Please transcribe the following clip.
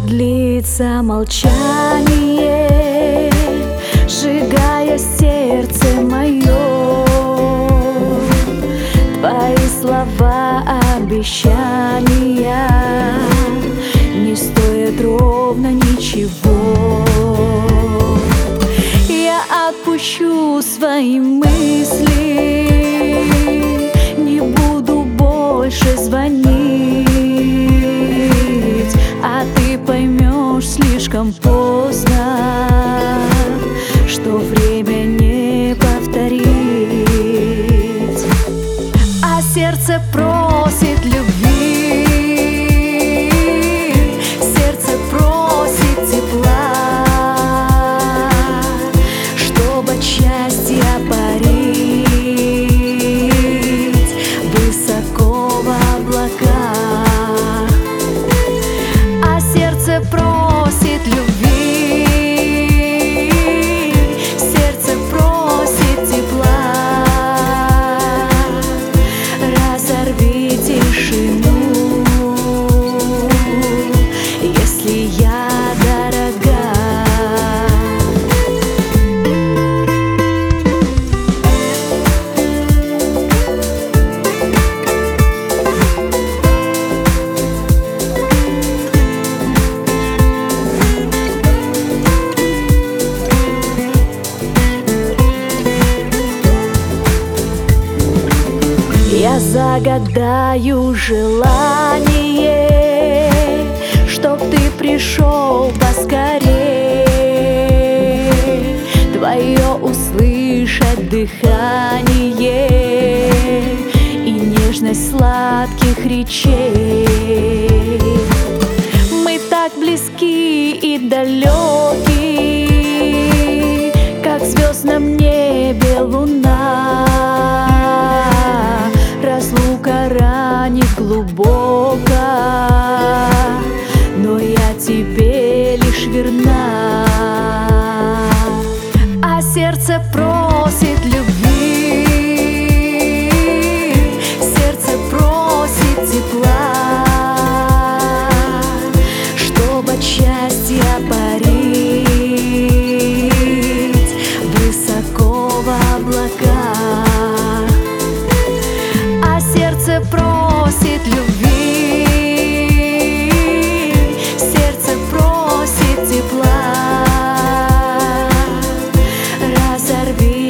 длится молчание, сжигая сердце мое. Твои слова обещания не стоят ровно ничего. Я отпущу свои мысли, не буду больше звонить, а ты поймешь слишком поздно, что время не повторить. А сердце просит любви, сердце просит тепла, чтобы от счастья парить высоко в облаках. А сердце просит любви, сердце просит тепла. Разорви тишину, если я дорога. Я загадаю желание, чтоб ты пришел поскорей, твое услышать дыхание и нежность сладких речей. Мы так близки и далеки, как в звездном небе луна. Разлука ранит глубоко, но я тебе лишь верна. А сердце просит любви, сердце просит тепла, чтобы от счастья парить высоко в облаках. Сердце просит любви, сердце просит тепла. Разорви